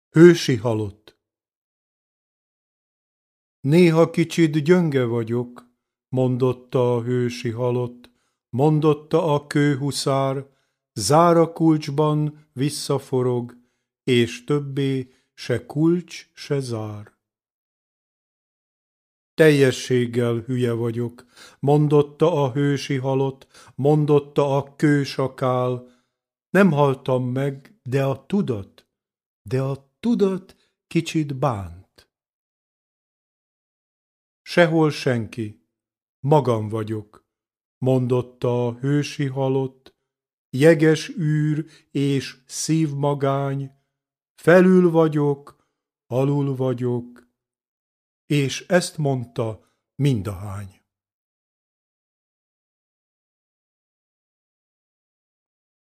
Hősi halott. Néha kicsit gyönge vagyok, mondotta a hősi halott, mondotta a kőhuszár, zárakulcsban visszaforog, és többé se kulcs, se zár. Teljességgel hülye vagyok, mondotta a hősi halott, mondotta a kősakál, nem haltam meg, de a tudat kicsit bánt. Sehol senki, magam vagyok, mondotta a hősi halott, jeges űr és szívmagány, felül vagyok, alul vagyok, és ezt mondta mindahány.